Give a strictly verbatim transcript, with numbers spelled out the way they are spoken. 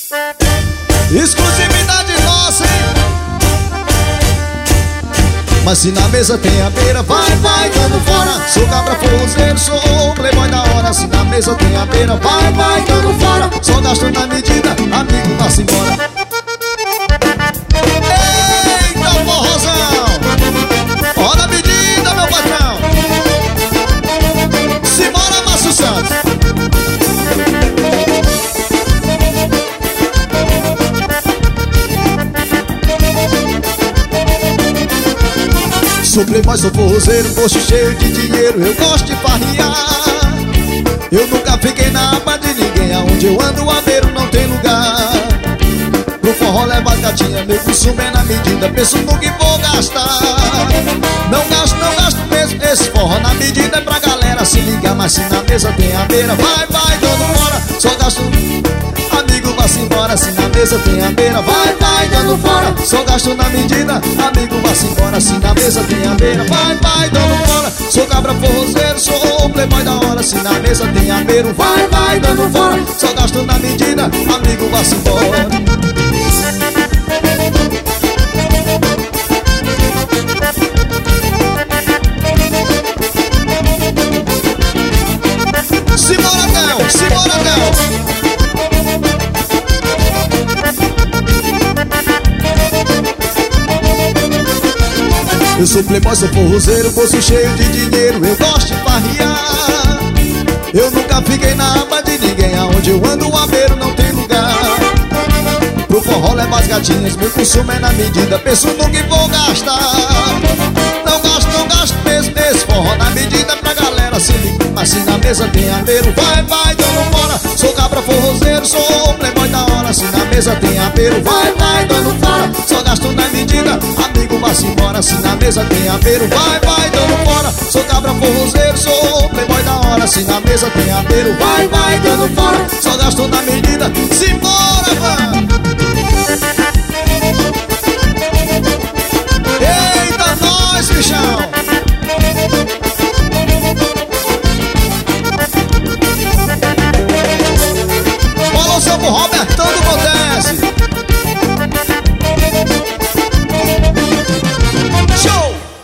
Exclusividade nossa, hein? Mas se na mesa tem a beira, vai, vai dando fora. Sou cabra forrozeiro, sou playboy da hora. Se na mesa tem a beira, vai, vai dando fora. Só gasto na medida, amigo, vá-se embora. Eita, forrozão! Olha a medida, meu patrão. Simbora, Márcio Santos. Sou playboy, sou forrozeiro, bolso cheio de dinheiro, eu gosto de farriar. Eu nunca fiquei na aba de ninguém, aonde eu ando a beiro não tem lugar. Pro forró leva as gatinhas, meu consumo é na medida, penso no que vou gastar. Não gasto, não gasto mesmo, esse forró na medida é pra galera se ligar. Mas se na mesa tem a beira, vai, vai dando fora. Só gasto, amigo, vá-se embora. Se na mesa tem a beira, vai, vai dando fora. Só gasto na medida, amigo, vá-se embora. Se na mesa tem a beira, vai, vai dando fora. Sou cabra forrozeiro, sou playboy da hora. Se na mesa tem a beira, vai, vai dando fora. Só gasto na medida, amigo, vá-se embora. Simbora, Del, simbora, Del. Eu sou playboy, sou forrozeiro, bolso cheio de dinheiro, eu gosto de farriar. Eu nunca fiquei na aba de ninguém, aonde eu ando a beiro não tem lugar. Pro forró leva as gatinhas, meu consumo é na medida, penso no que vou gastar. Não gasto, não gasto mesmo nesse forró na medida pra galera se ligar. Mas se na mesa tem a beiro, vai, vai dando fora. Sou cabra forrozeiro, sou playboy da hora. Se na mesa tem a beiro, vai, vai dando fora. Só gasto na medida, amigo, vá-se embora. Se na mesa tem a beiro, vai, vai dando fora. Sou cabra forrozeiro, sou playboy da hora. Se na mesa tem a beiro, vai, vai dando fora. Só gasto na medida, simbora.